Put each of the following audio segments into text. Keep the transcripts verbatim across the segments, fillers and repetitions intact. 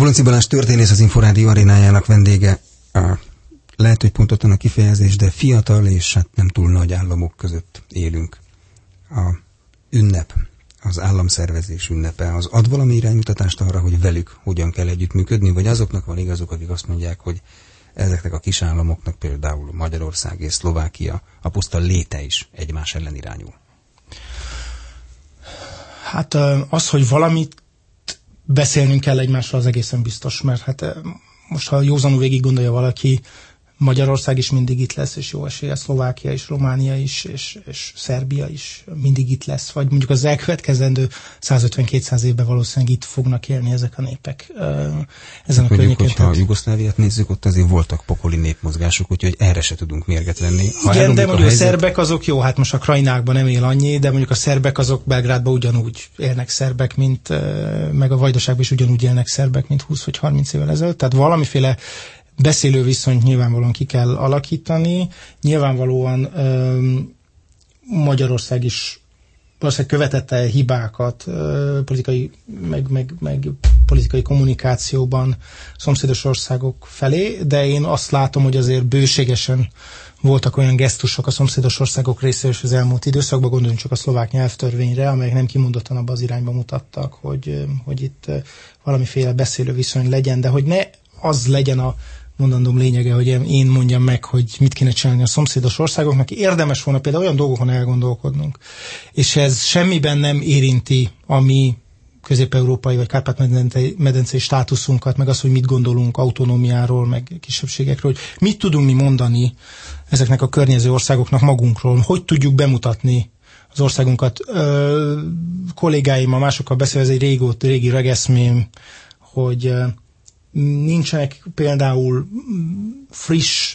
Kolonci Balázs történész, az Inforádió arénájának vendége. Lehet, hogy pontosan a kifejezés, de fiatal és hát nem túl nagy államok között élünk. A ünnep, az államszervezés ünnepe, az ad valami iránymutatást arra, hogy velük hogyan kell együttműködni, vagy azoknak van igazuk, akik azt mondják, hogy ezeknek a kis államoknak, például Magyarország és Szlovákia, a puszta léte is egymás ellen irányul? Hát az, hogy valamit beszélnünk kell egymásról, az egészen biztos, mert hát most, ha józanul végig gondolja valaki, Magyarország is mindig itt lesz, és jó esélye, Szlovákia is, Románia is, és, és Szerbia is mindig itt lesz, vagy mondjuk az elkövetkezendő száz ötven-kétszáz évben valószínűleg itt fognak élni ezek a népek ezen a környéken. Mondjuk, hogyha a Jugoszláviát nézzük, ott azért voltak pokoli népmozgások, úgyhogy erre se tudunk mérget venni. Ha igen, de mondjuk a, helyzet... a szerbek azok jó, hát most a Krajnákban nem él annyi, de mondjuk a szerbek azok Belgrádban ugyanúgy élnek szerbek, mint meg a Vajdaságban is ugyanúgy élnek szerbek, mint húsz vagy harminc évvel ezelőtt. Tehát valamiféle beszélő viszonyt nyilvánvalóan ki kell alakítani. Nyilvánvalóan öm, Magyarország is valószínűleg követette hibákat ö, politikai, meg, meg, meg politikai kommunikációban szomszédos országok felé, de én azt látom, hogy azért bőségesen voltak olyan gesztusok a szomszédos országok részéről az elmúlt időszakban, gondoljunk csak a szlovák nyelvtörvényre, amelyek nem kimondottan abba az irányba mutattak, hogy, hogy itt valamiféle beszélő viszony legyen, de hogy ne az legyen a mondandóm lényege, hogy én mondjam meg, hogy mit kéne csinálni a szomszédos országoknak. Érdemes volna például olyan dolgokon elgondolkodnunk. És ez semmiben nem érinti a mi közép-európai vagy kárpát-medencei státuszunkat, meg az, hogy mit gondolunk autonómiáról, meg kisebbségekről, hogy mit tudunk mi mondani ezeknek a környező országoknak magunkról, hogy tudjuk bemutatni az országunkat. Ö, kollégáimmal, másokkal beszél, ez egy régóta, régi regeszmém, hogy nincsenek például friss,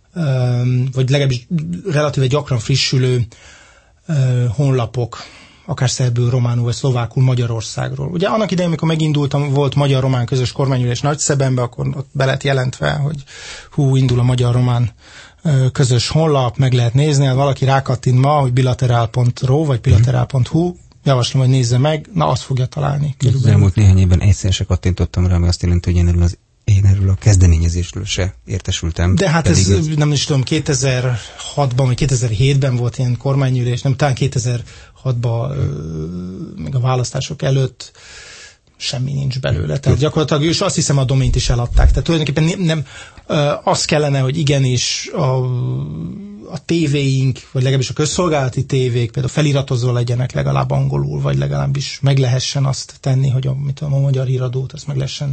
vagy legalábbis relatíve gyakran frissülő honlapok, akár szerbül, románul vagy szlovákul Magyarországról. Ugye annak idején, amikor megindultam, volt magyar-román közös kormányülés Nagyszebenbe, akkor ott be lett jelentve, hogy hú, indul a magyar-román közös honlap, meg lehet nézni, hát valaki rákattint ma, hogy bilaterál pont ro vagy bilaterál pont hu, javaslom, hogy nézze meg, na azt fogja találni. Az elmúlt néhány évben egyszer se kattintottam rá, ami azt jelenti, hogy én erről, az, én erről a kezdeményezésről se értesültem. De hát ez, ez nem is tudom, kétezer-hatban vagy kétezer-hétben volt ilyen kormányülés, nem, talán kétezer-hatban még a választások előtt semmi nincs belőle. Tehát gyakorlatilag, és azt hiszem a domént is eladták. Tehát tulajdonképpen nem, nem az kellene, hogy igenis a, a tévéink, vagy legalábbis a közszolgálati tévék például feliratozó legyenek legalább angolul, vagy legalábbis meg lehessen azt tenni, hogy a, mit tudom, a magyar híradót azt meg lehessen,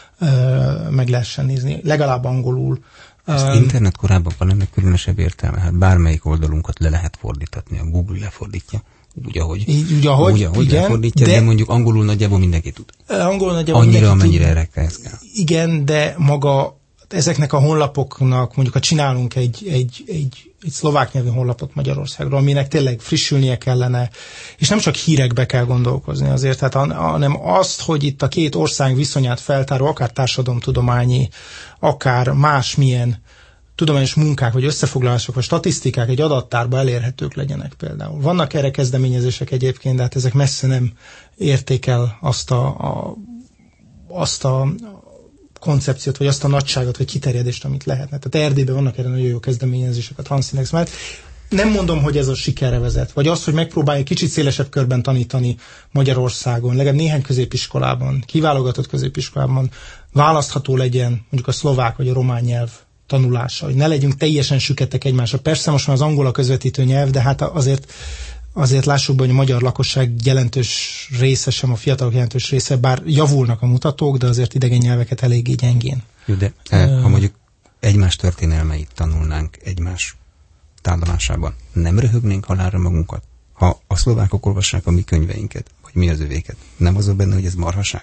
uh, meg lehessen nézni. Legalább angolul. Az internet korábban van ennek különösebb értelme. Hát bármelyik oldalunkat le lehet fordítatni, a Google lefordítja. Úgy, ahogy, így, úgy, ahogy, úgy, ahogy igen, lefordítja, de, de mondjuk angolul nagyjából mindenki tud. Angolul nagyjából annyira, mindenki amennyire tud. erre kell. Igen, de maga ezeknek a honlapoknak, mondjuk ha csinálunk egy, egy, egy, egy szlovák nyelvű honlapot Magyarországról, aminek tényleg frissülnie kellene, és nem csak hírekbe kell gondolkozni azért, tehát, hanem azt, hogy itt a két ország viszonyát feltáró, akár társadalomtudományi, akár másmilyen tudományos munkák, vagy összefoglalások, vagy statisztikák egy adattárba elérhetők legyenek például. Vannak erre kezdeményezések egyébként, de hát ezek messze nem érték el azt a, a, azt a koncepciót, vagy azt a nagyságot, vagy kiterjedést, amit lehetne. Tehát Erdélyben vannak erre nagyon jó kezdeményezések a Transinex mellett. Nem mondom, hogy ez a sikerre vezet, vagy az, hogy megpróbálja kicsit szélesebb körben tanítani Magyarországon, legalább néhány középiskolában, kiválogatott középiskolában választható legyen mondjuk a szlovák vagy a román nyelv tanulása, hogy ne legyünk teljesen süketek egymásra. Persze most már az angol a közvetítő nyelv, de hát azért, azért lássuk be, hogy a magyar lakosság jelentős része sem, a fiatalok jelentős része, bár javulnak a mutatók, de azért idegen nyelveket eléggé gyengén. Jó, de uh, ha mondjuk egymás történelmeit tanulnánk egymás táblásában, nem röhögnénk halálra magunkat? Ha a szlovákok olvassák a mi könyveinket, vagy mi az övéket, nem az a benne, hogy ez marhaság?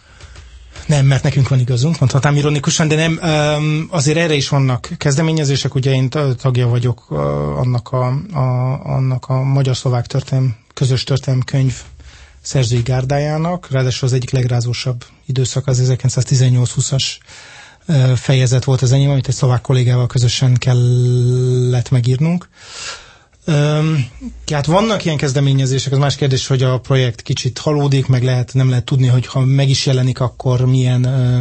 Nem, mert nekünk van igazunk, mondhatnám ironikusan, de nem, azért erre is vannak kezdeményezések, ugye én tagja vagyok annak a, a, annak a magyar-szlovák történelem, közös történelem könyv szerzői gárdájának, ráadásul az egyik legrázósabb időszak az ezerkilencszáztizennyolc-húszas fejezet volt az enyém, amit egy szlovák kollégával közösen kellett megírnunk. Hát vannak ilyen kezdeményezések, az más kérdés, hogy a projekt kicsit halódik, meg lehet, nem lehet tudni, hogy ha meg is jelenik, akkor milyen ö,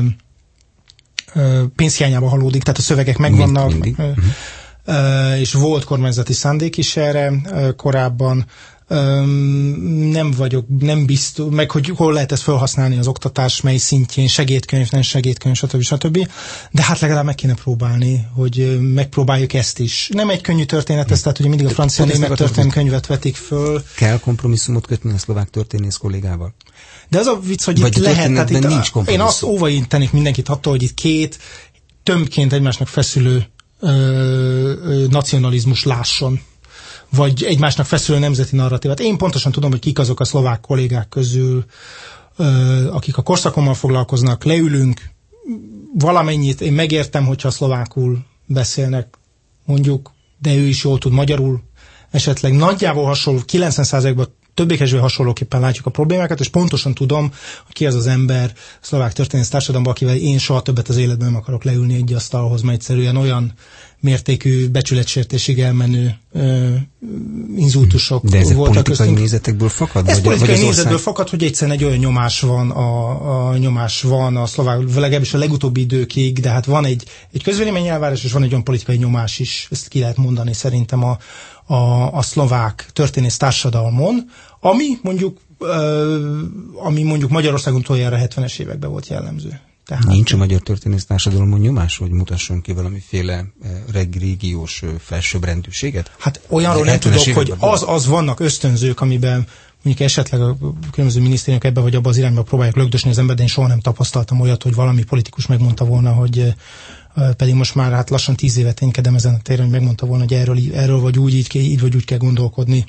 ö, pénzhiányába halódik, tehát a szövegek megvannak, Mind, ö, ö, és volt kormányzati szándék is erre ö, korábban. Öm, nem vagyok, nem biztos, meg hogy hol lehet ezt felhasználni az oktatás, mely szintjén, segédkönyv, nem segédkönyv, stb. stb. De hát legalább meg kéne próbálni, hogy megpróbáljuk ezt is. Nem egy könnyű történet ez, tehát ugye mindig a francia-német történelemkönyvet vetik föl. Kell kompromisszumot kötni a szlovák történész kollégával? De az a vicc, hogy Vagy itt lehet, tehát itt nincs a, én azt óvaintenék mindenkit attól, hogy itt két tömbként egymásnak feszülő ö, ö, nacionalizmus lásson, vagy egymásnak feszülő nemzeti narratívát. Én pontosan tudom, hogy kik azok a szlovák kollégák közül, akik a korszakommal foglalkoznak, leülünk, valamennyit, én megértem, hogyha szlovákul beszélnek, mondjuk, de ő is jól tud magyarul, esetleg nagyjából hasonló, kilencven százalékban többé-kevésbé hasonlóképpen látjuk a problémákat, és pontosan tudom, hogy ki az az ember szlovák történész társadalomban, akivel én soha többet az életben nem akarok leülni egy asztalhoz, mert egyszerűen olyan mértékű becsületsértésig elmenő ö, inzultusok de ez voltak politikai köztünk. nézetekből fakad? Ez vagy, politikai vagy nézetből ország... fakad, hogy egyszerűen egy olyan nyomás van a, a nyomás van a szlovák, legalábbis a legutóbbi időkig, de hát van egy, egy közvéleményelvárás, és van egy olyan politikai nyomás is, ezt ki lehet mondani szerintem a, a, a szlovák történész társadalmon, ami mondjuk, ö, ami mondjuk Magyarországon utoljára a hetvenes években volt jellemző. Tehát, nincs a magyar történész társadalomon nyomás, hogy mutasson ki valamiféle régiós felsőbbrendűséget? Hát olyanról nem tudok, hogy az, az vannak ösztönzők, amiben mondjuk esetleg a különböző minisztériumok ebbe vagy abba az irányba próbálják lögdösni az ember, de én soha nem tapasztaltam olyat, hogy valami politikus megmondta volna, hogy pedig most már hát lassan tíz éve ténykedem ezen a téren, hogy megmondta volna, hogy erről, erről vagy úgy, így, így vagy úgy kell gondolkodni.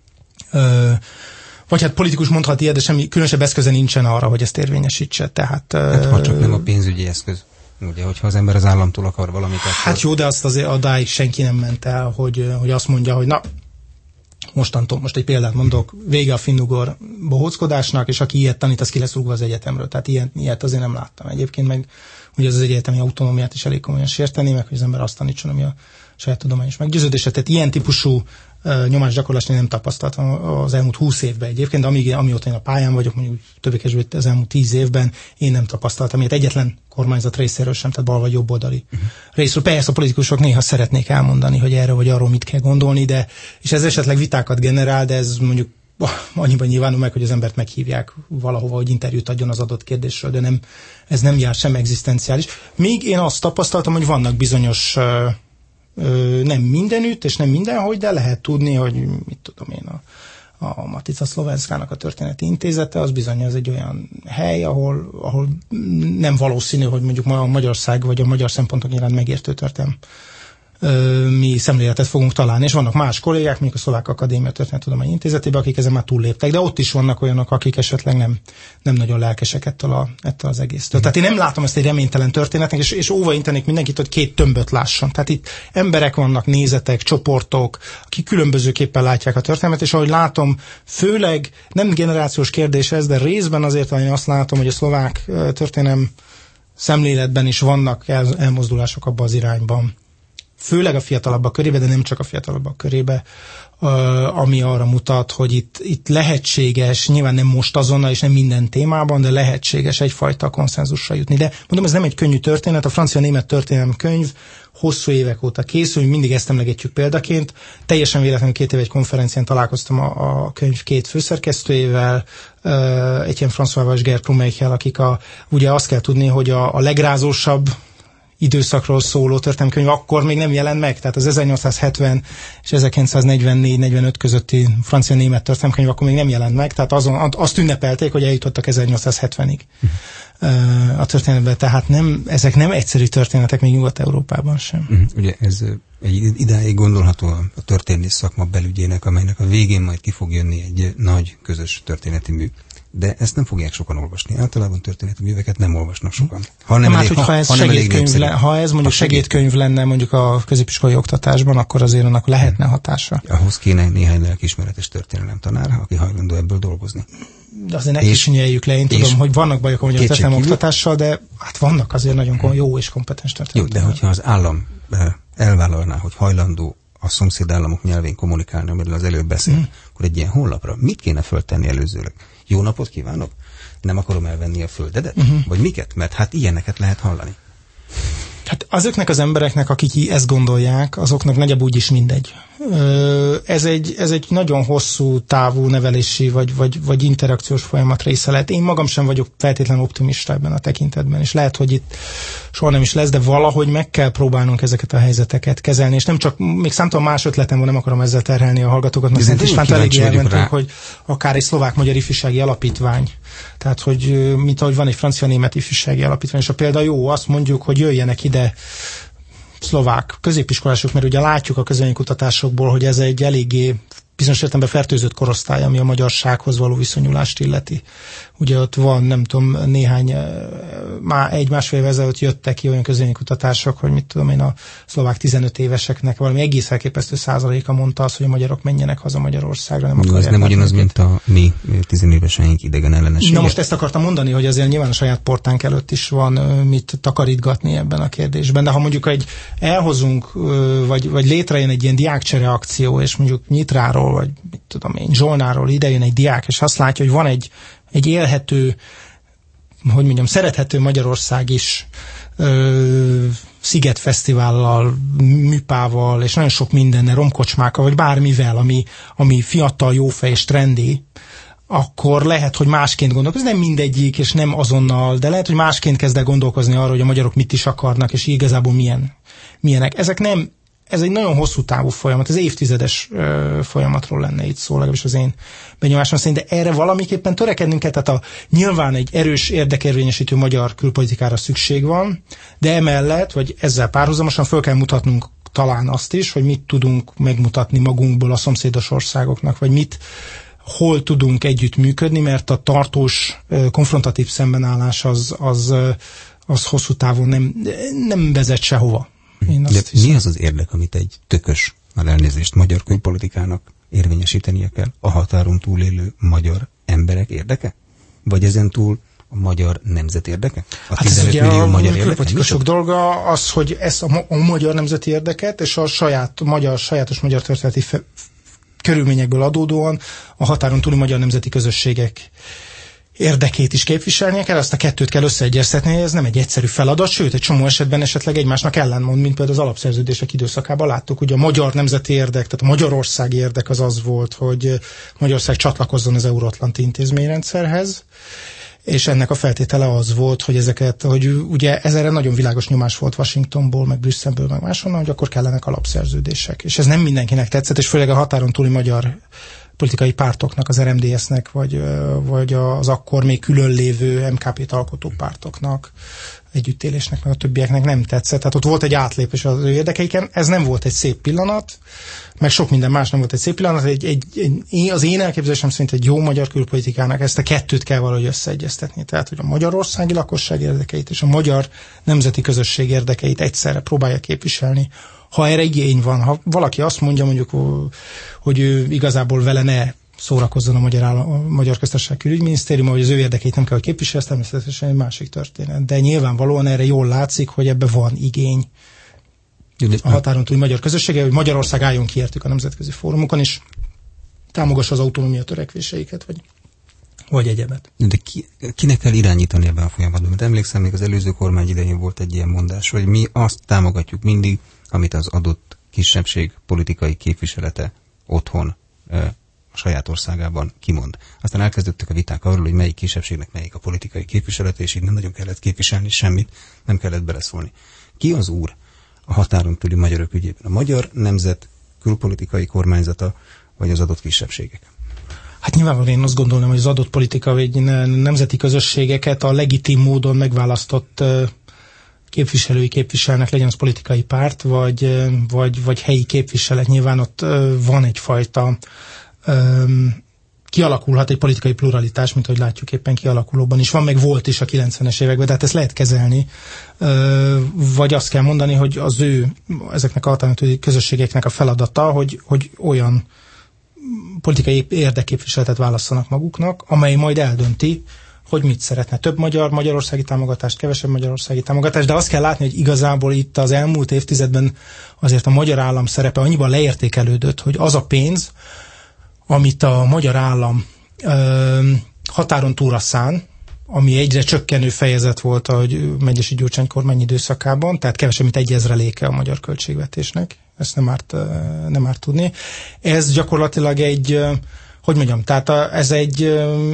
Vagy hát politikus mondhat ilyet, de semmi különösebb eszköze nincsen arra, hogy ezt érvényesítse. Tehát, hát ha csak nem a pénzügyi eszköz. Ugye, hogyha az ember az államtól akar valamit. Hát akkor... jó, de azt azért adáig senki nem ment el, hogy, hogy azt mondja, hogy na, mostantól, most egy példát mondok, vége a finnugor bohóckodásnak, és aki ilyet tanít, az ki lesz rúgva az egyetemről. Tehát ilyet, ilyet azért nem láttam. Egyébként meg ugye az, az egyetemi autonómiát is elég komolyan sérteni, meg hogy az ember azt tanítson, ami a saját tudományos meggyőződése. Tehát ilyen típusú uh, nyomásgyakorlást én nem tapasztaltam az elmúlt húsz évben egyébként, de amíg, amióta én a pályán vagyok, mondjuk többé-kevésbé az elmúlt tíz évben én nem tapasztaltam ilyet egyetlen kormányzat részéről sem, tehát bal vagy jobboldali uh-huh. részről. Persze a politikusok néha szeretnék elmondani, hogy erről vagy arról mit kell gondolni, de és ez esetleg vitákat generál, de ez mondjuk annyiban nyilvánul meg, hogy az embert meghívják valahova, hogy interjút adjon az adott kérdésről, de nem, ez nem jár sem egzisztenciális. Míg én azt tapasztaltam, hogy vannak bizonyos uh, nem mindenütt, és nem mindenhogy, de lehet tudni, hogy mit tudom én, a, a Matica Szlovenszkának a történeti intézete, az bizony az egy olyan hely, ahol, ahol nem valószínű, hogy mondjuk a Magyarország vagy a magyar szempontok iránt megértő történelem mi szemléletet fogunk találni, és vannak más kollégák, mondjuk a Szlovák Akadémia Történettudományi Intézetében, akik ezen már túlléptek, de ott is vannak olyanok, akik esetleg nem, nem nagyon lelkesek ettől, a, ettől az egésztől. Mm. Tehát én nem látom ezt egy reménytelen történetnek, és, és óvaintenék mindenkit, hogy két tömböt lásson. Tehát itt emberek vannak, nézetek, csoportok, akik különbözőképpen látják a történetet, és ahogy látom, főleg nem generációs kérdés ez, de részben azért, hogy azt látom, hogy a szlovák történelem szemléletben is vannak el, elmozdulások abba az irányban. Főleg a fiatalabbak körébe, de nem csak a fiatalabbak körébe, ami arra mutat, hogy itt, itt lehetséges, nyilván nem most azonnal, és nem minden témában, de lehetséges egyfajta konszenzusra jutni. De mondom, ez nem egy könnyű történet, a francia-német történelem könyv hosszú évek óta készül, mindig ezt emlegetjük példaként. Teljesen véletlenül két éve egy konferencián találkoztam a, a könyv két főszerkesztőjével, Etienne François-val és Gerd Krummeichl, akik a, ugye azt kell tudni, hogy a, a legrázósabb időszakról szóló történelemkönyv akkor még nem jelent meg, tehát az ezernyolcszázhetven és ezerkilencszáznegyvennégy negyvenöt közötti francia-német történelemkönyv akkor még nem jelent meg, tehát azon, azt ünnepelték, hogy eljutottak ezernyolcszázhetvenig uh, a történetben, tehát nem, ezek nem egyszerű történetek még Nyugat-Európában sem. Uh-huh. Ugye ez egy idáig gondolható a történész szakma belügyének, amelynek a végén majd ki fog jönni egy nagy közös történeti mű. De ezt nem fogják sokan olvasni. Általában történeti műveket nem olvasnak sokan. Ha nem hát, elég, ha, ha, ez ha, segédkönyv le, ha ez mondjuk segédkönyv lenne mondjuk a középiskolai oktatásban, akkor azért annak lehetne hatása. Ahhoz kéne néhány lelkiismeretes történelem tanár, aki hajlandó ebből dolgozni. De azért ne kicsinyeljük le, én tudom, hogy vannak bajok a magyar történelem oktatással, de hát vannak azért nagyon jó és kompetens történelem. Jó, de hogyha az állam elvállalná, hogy hajlandó a szomszédállamok nyelvén kommunikálni, amiről az előbb beszélt, mm. akkor egy ilyen honlapra mit kéne föltenni előzőleg? Jó napot kívánok! Nem akarom elvenni a földedet? Uh-huh. Vagy miket? Mert hát ilyeneket lehet hallani. Hát azoknak az embereknek, akik ezt gondolják, azoknak nagyjából úgyis mindegy. Ez egy, ez egy nagyon hosszú távú nevelési vagy, vagy, vagy interakciós folyamat része lehet. Én magam sem vagyok feltétlenül optimista ebben a tekintetben, és lehet, hogy itt soha nem is lesz, de valahogy meg kell próbálnunk ezeket a helyzeteket kezelni, és nem csak, még számtalan más ötletem van, nem akarom ezzel terhelni a hallgatókat, mert Szent Istvánt eléggé elmentünk, hogy akár egy szlovák-magyar ifjúsági alapítvány, tehát, hogy mint ahogy van egy francia-német ifjúsági alapítvány, és a példa jó, azt mondjuk, hogy jöjjenek ide szlovák középiskolások, mert ugye látjuk a közvéleménykutatásokból, hogy ez egy eléggé bizonyos értelemben fertőzött korosztály, ami a magyarsághoz való viszonyulást illeti. Ugye ott van, nem tudom, néhány, már egy-másfél évvel ezelőtt jöttek ki olyan közvéleménykutatások, hogy mit tudom én, a szlovák tizenöt éveseknek valami egész elképesztő százaléka mondta azt, hogy a magyarok menjenek haza Magyarországra. Nem akarják. Ez nem ugyanaz, mint a mi tizenéveseink idegen ellenessége. Na most ezt akartam mondani, hogy azért nyilván a saját portánk előtt is van mit takarítgatni ebben a kérdésben, de ha mondjuk egy elhozunk, vagy, vagy létrejön egy ilyen diákcsere akció, és mondjuk Nyitráról, vagy mit tudom én, Zsolnáról idejön egy diák, és azt látja, hogy van egy, egy élhető, hogy mondjam, szerethető Magyarország is, ö, Szigetfesztivállal, műpával, és nagyon sok mindennel, romkocsmákkal, vagy bármivel, ami, ami fiatal, jófej és trendi, akkor lehet, hogy másként gondolkozni, nem mindegyik, és nem azonnal, de lehet, hogy másként kezd el gondolkozni arra, hogy a magyarok mit is akarnak, és igazából milyen, milyenek. Ezek nem Ez egy nagyon hosszú távú folyamat, ez évtizedes ö, folyamatról lenne itt szó, legalábbis az én benyomásom szerint, de erre valamiképpen törekednünk kell, tehát a, nyilván egy erős érdekérvényesítő magyar külpolitikára szükség van, de emellett, vagy ezzel párhuzamosan föl kell mutatnunk talán azt is, hogy mit tudunk megmutatni magunkból a szomszédos országoknak, vagy mit, hol tudunk együtt működni, mert a tartós konfrontatív szembenállás az, az, az hosszú távon nem, nem vezet sehova. De mi az az érdek, amit egy tökös, már elnézést, magyar külpolitikának érvényesítenie kell? A határon túlélő magyar emberek érdeke? Vagy ezen túl a magyar nemzet érdeke? A hát ez ugye a, magyar külpolitikusok dolga az, hogy ezt a, a magyar nemzeti érdeket és a saját, magyar, sajátos magyar történeti fe, körülményekből adódóan a határon túli magyar nemzeti közösségek érdekét is képviselnie kell, azt a kettőt kell összeegyeztetni, ez nem egy egyszerű feladat, sőt, egy csomó esetben esetleg egymásnak ellentmond, mint például az alapszerződések időszakában láttuk, hogy a magyar nemzeti érdek, tehát a magyarországi érdek az az volt, hogy Magyarország csatlakozzon az euróatlanti intézményrendszerhez, és ennek a feltétele az volt, hogy ezeket, hogy ugye ezerre nagyon világos nyomás volt Washingtonból, meg Brüsszelből, meg máshonnan, hogy akkor kellenek alapszerződések. És ez nem mindenkinek tetszett, és főleg a határon túli magyar politikai pártoknak, az er em dé es-nek, vagy, vagy az akkor még külön lévő em ká pét alkotó pártoknak, együttélésnek, meg a többieknek nem tetszett. Tehát ott volt egy átlépés az ő érdekeiken. Ez nem volt egy szép pillanat, meg sok minden más nem volt egy szép pillanat. Egy, egy, egy, az én elképzelésem szerint egy jó magyar külpolitikának ezt a kettőt kell valahogy összeegyeztetni. Tehát, hogy a magyarországi lakosság érdekeit és a magyar nemzeti közösség érdekeit egyszerre próbálja képviselni. Ha erre igény van, ha valaki azt mondja mondjuk, hogy ő igazából vele ne szórakozzon a Magyar, Állam, a Magyar Köztársaság Külügyminisztérium, hogy az ő érdekeit nem kell, hogy képviselje, ez természetesen egy másik történet. De nyilvánvalóan erre jól látszik, hogy ebbe van igény a határon túli magyar közössége, hogy Magyarország álljon ki értük a nemzetközi fórumokon, és támogassa az autonómia törekvéseiket, vagy, vagy egyebet. De ki, kinek kell irányítani ebben a folyamatban? Mert emlékszem, még az előző kormány idején volt egy ilyen mondás, hogy mi azt támogatjuk mindig, amit az adott kisebbség politikai képviselete otthon a saját országában kimond. Aztán elkezdődtek a viták arról, hogy melyik kisebbségnek melyik a politikai képviselete, és így nem nagyon kellett képviselni semmit, nem kellett beleszólni. Ki az úr a határon túli magyarok ügyében? A magyar nemzet külpolitikai kormányzata, vagy az adott kisebbségek? Hát nyilvánvalóan én azt gondolom, hogy az adott politikai nemzeti közösségeket a legitim módon megválasztott képviselői képviselnek, legyen az politikai párt, vagy, vagy, vagy helyi képviselet. Nyilván ott van egyfajta um, kialakulhat egy politikai pluralitás, mint ahogy látjuk éppen kialakulóban is van, meg volt is a kilencvenes években, de hát ezt lehet kezelni. Uh, vagy azt kell mondani, hogy az ő, ezeknek a határon közösségeknek a feladata, hogy, hogy olyan politikai érdekképviseletet válasszanak maguknak, amely majd eldönti, hogy mit szeretne. Több magyar, magyarországi támogatást, kevesebb magyarországi támogatást, de azt kell látni, hogy igazából itt az elmúlt évtizedben azért a magyar állam szerepe annyiban leértékelődött, hogy az a pénz, amit a magyar állam ö, határon túlra szán, ami egyre csökkenő fejezet volt a Megyesi Gyurcsány kormány időszakában, tehát kevesebb, mint egy ezreléke a magyar költségvetésnek. Ezt nem árt, nem árt tudni. Ez gyakorlatilag egy, hogy mondjam, tehát a, ez egy,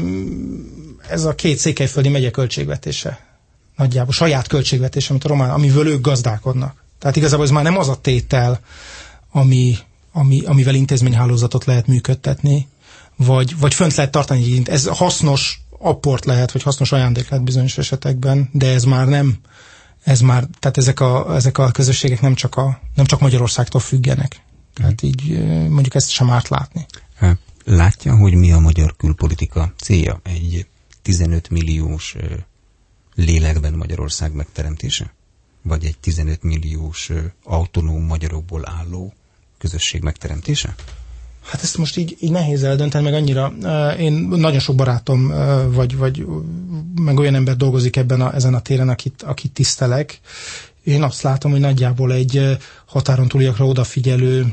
ez a két székelyföldi megye költségvetése. Nagyjából saját költségvetése, amit a román, amiből ők gazdálkodnak. Tehát igazából ez már nem az a tétel, ami, ami, amivel intézményhálózatot lehet működtetni, vagy, vagy fönt lehet tartani. Ez hasznos apport lehet, vagy hasznos ajándék lehet bizonyos esetekben, de ez már nem, ez már, tehát ezek a, ezek a közösségek nem csak, a, nem csak Magyarországtól függenek. Tehát így mondjuk ezt sem árt látni. Látja, hogy mi a magyar külpolitika célja? Egy tizenöt milliós lélekben Magyarország megteremtése? Vagy egy tizenöt milliós autonóm magyarokból álló közösség megteremtése? Hát ezt most így, így nehéz eldönteni, meg annyira. Én nagyon sok barátom, vagy, vagy meg olyan ember dolgozik ebben a, ezen a téren, akit, akit tisztelek. Én azt látom, hogy nagyjából egy határon túliakra odafigyelő,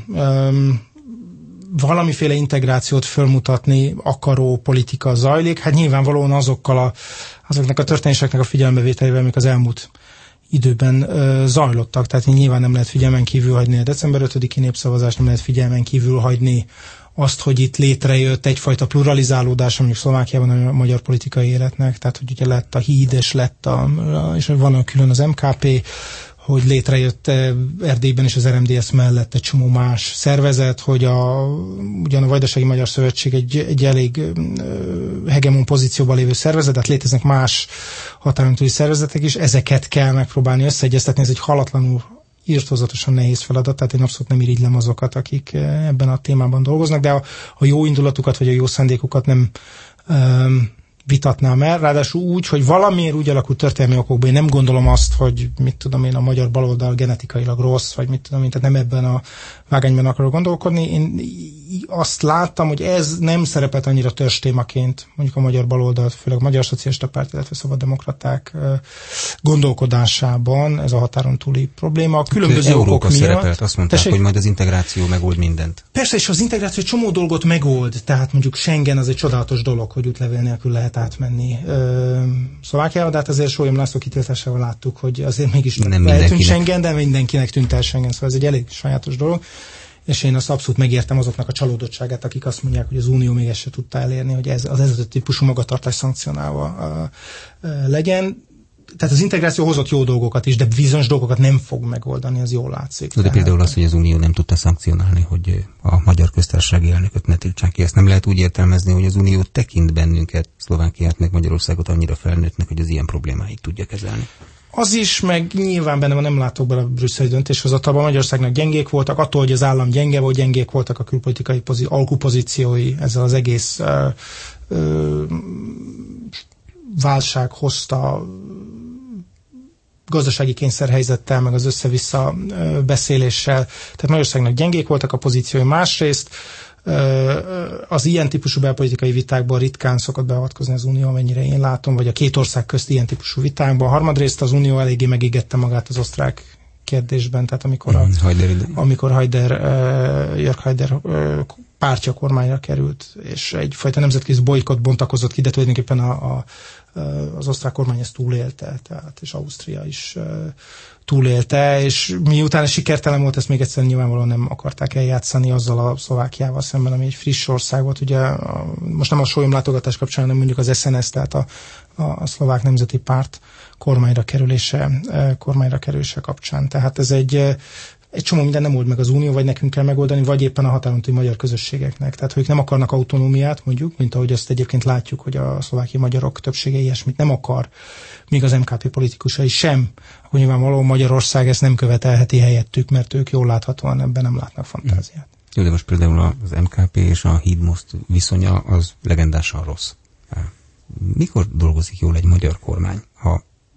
valamiféle integrációt fölmutatni akaró politika zajlik. Hát nyilvánvalóan azokkal a, azoknak a történéseknek a figyelembevételével, amik az elmúlt időben ö, zajlottak, tehát nyilván nem lehet figyelmen kívül hagyni a december ötödiki népszavazást, nem lehet figyelmen kívül hagyni azt, hogy itt létrejött egyfajta pluralizálódás, mondjuk Szlovákiában a magyar politikai életnek, tehát hogy ugye lett a Híd, és lett a, és van külön az em ká pé, hogy létrejött Erdélyben és az er em dé es mellett egy csomó más szervezet, hogy a, ugyan a Vajdasági Magyar Szövetség egy, egy elég hegemon pozícióban lévő szervezet, tehát léteznek más határon túli szervezetek is, ezeket kell megpróbálni összeegyeztetni, ez egy halatlanul írtózatosan nehéz feladat, tehát én abszolút nem irigylem azokat, akik ebben a témában dolgoznak, de a, a jó indulatukat vagy a jó szándékukat nem um, vitatnám el, ráadásul úgy, hogy valamiért úgy alakult történelmi okokból, én nem gondolom azt, hogy mit tudom én, a magyar baloldal genetikailag rossz, vagy mit tudom én, tehát nem ebben a vágányban akarok gondolkodni. Én azt láttam, hogy ez nem szerepelt annyira törzstémaként, mondjuk a magyar baloldal, főleg a Magyar Szocialista Párt, illetve szabaddemokraták gondolkodásában, ez a határon túli probléma. A különböző Európa okok miatt. Szerepelt, azt mondták, tessék, hogy majd az integráció megold mindent. Persze, és az integráció egy csomó dolgot megold, tehát mondjuk Schengen az egy csodálatos dolog, hogy útlevél nélkül lehet átmenni Szlovákiába, de hát azért Sólyom László kitiltásával láttuk, hogy azért mégis eltűnt Schengen, de mindenkinek tűnt el Schengen, szóval ez egy elég sajátos dolog. És én azt abszolút megértem azoknak a csalódottságát, akik azt mondják, hogy az Unió még ezt se tudta elérni, hogy ez az ez típusú magatartás szankcionálva a, a, legyen. Tehát az integráció hozott jó dolgokat is, de bizonyos dolgokat nem fog megoldani, az jól látszik. De tehát... például az, hogy az Unió nem tudta szankcionálni, hogy a magyar köztársasági elnököt ne tiltsák ki. Ezt nem lehet úgy értelmezni, hogy az Unió tekint bennünket, Szlovákiát meg Magyarországot annyira felnőttnek, hogy az ilyen problémáit tudja kezelni. Az is, meg nyilván benne van, nem látok bele a brüsszeli döntéshozatalban. Magyarországnak gyengék voltak, attól, hogy az állam gyenge volt, gyengék voltak a külpolitikai pozí- alkupozíciói, ezzel az egész ö, ö, válság hozta gazdasági kényszerhelyzettel, meg az össze-vissza beszéléssel. Tehát Magyarországnak gyengék voltak a pozíciói. Másrészt az ilyen típusú belpolitikai vitákban ritkán szokott beavatkozni az Unió, amennyire én látom, vagy a két ország közt ilyen típusú vitákban. Harmadrészt az Unió eléggé megégette magát az osztrák kérdésben, tehát amikor, a, amikor Haider, Jörg Haider pártja kormányra került, és egyfajta nemzetközi bolykott bontakozott ki, de tulajdonképpen a, a, az osztrák kormány ezt túlélte, tehát, és Ausztria is túlélte, és miután ez sikertelen volt, ezt még egyszer nyilvánvalóan nem akarták eljátszani azzal a Szlovákiával szemben, ami egy friss ország volt. Ugye a, most nem a Sólyom látogatás kapcsán, hanem mondjuk az es en es, tehát a, a, a Szlovák Nemzeti Párt kormányra kerülése, kormányra kerülése kapcsán. Tehát ez egy, egy csomó minden nem old meg az Unió, vagy nekünk kell megoldani, vagy éppen a határon túli magyar közösségeknek. Tehát, hogy ők nem akarnak autonómiát, mondjuk, mint ahogy azt egyébként látjuk, hogy a szlovákiai magyarok többsége ilyesmit nem akar, míg az em ká pé politikusai sem, akkor nyilvánvalóan Magyarország ezt nem követelheti helyettük, mert ők jól láthatóan ebben nem látnak fantáziát. Jó, de most például az em ká pé és a Híd-Most viszonya az legendásan rossz. Mikor dolgozik jól egy magyar kormány? Ha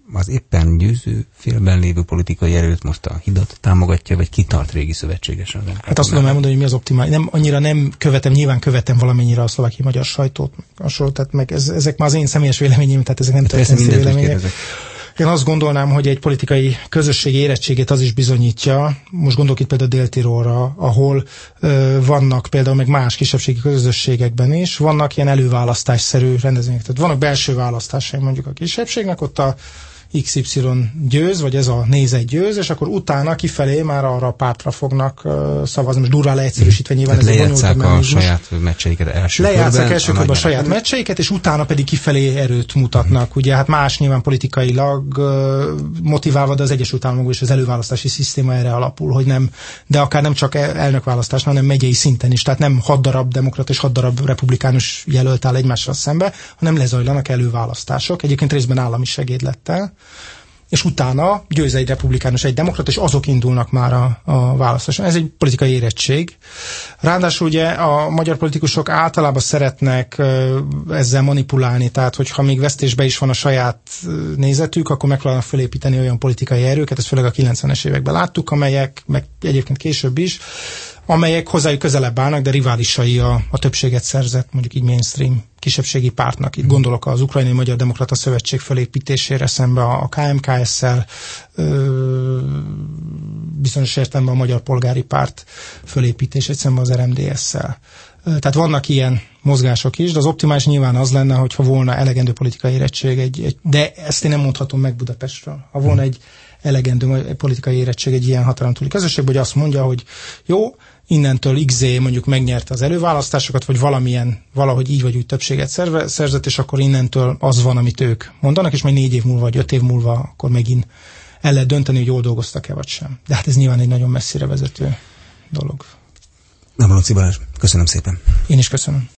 az éppen győző félben lévő politikai erőt most a hidat támogatja, vagy kitart régi szövetségesen? Hát azt tudom elmondani, hogy mi az optimális. Nem, annyira nem követem, nyilván követem valamennyire a szlovákiai magyar sajtót, hasonló, tehát meg ez, ezek már az én személyes véleményem, tehát ezek nem történeti vélemények. Én azt gondolnám, hogy egy politikai közösség érettségét az is bizonyítja, most gondolok itt például Dél-Tirolra, ahol ö, vannak például meg más kisebbségi közösségekben is, vannak ilyen előválasztásszerű rendezvények. Tehát vannak belső választásai mondjuk a kisebbségnek, ott a iksz ipszilon győz, vagy ez a nézet győz, és akkor utána kifelé már arra a pártra fognak uh, szavazni. Most durván leegyszerűsítve nyilván. Tehát lejátszák a saját meccseiket első körben. Lejátszák első körben a saját meccseiket, és utána pedig kifelé erőt mutatnak. Ugye hát más nyilván politikailag uh, motiválva, de az Egyesült Államokban is az előválasztási szisztéma erre alapul, hogy nem, de akár nem csak elnökválasztás, hanem megyei szinten is. Tehát nem hat darab demokrata és hat darab republikánus jelölt áll egymással szembe, hanem lezajlanak előválasztások. Egyébként részben állami segédlettel. És utána győz egy republikánus, egy demokrata, és azok indulnak már a, a választáson. Ez egy politikai érettség. Ráadásul ugye a magyar politikusok általában szeretnek ezzel manipulálni, tehát hogyha még vesztésbe is van a saját nézetük, akkor megpróbálnak felépíteni olyan politikai erőket, ezt főleg a kilencvenes években láttuk, amelyek, meg egyébként később is, amelyek hozzájuk közelebb állnak, de riválisai a, a többséget szerzett, mondjuk így mainstream kisebbségi pártnak. Itt gondolok az Ukrajnai Magyar Demokrata Szövetség felépítésére szembe a ká em ká es-szel, bizonyos értelemben a Magyar Polgári Párt felépítését szembe az er em dé es-szel. Tehát vannak ilyen mozgások is, de az optimális nyilván az lenne, hogyha volna elegendő politikai érettség, egy, egy, de ezt én nem mondhatom meg Budapestről. Ha volna egy elegendő politikai érettség egy ilyen határon túli közösségben, hogy azt mondja, hogy jó, innentől iksz zé mondjuk megnyerte az előválasztásokat, vagy valamilyen, valahogy így vagy úgy többséget szerve, szerzett, és akkor innentől az van, amit ők mondanak, és majd négy év múlva, vagy öt év múlva akkor megint el lehet dönteni, hogy jól dolgoztak-e, vagy sem. De hát ez nyilván egy nagyon messzire vezető dolog. Navalóci Balázs, köszönöm szépen. Én is köszönöm.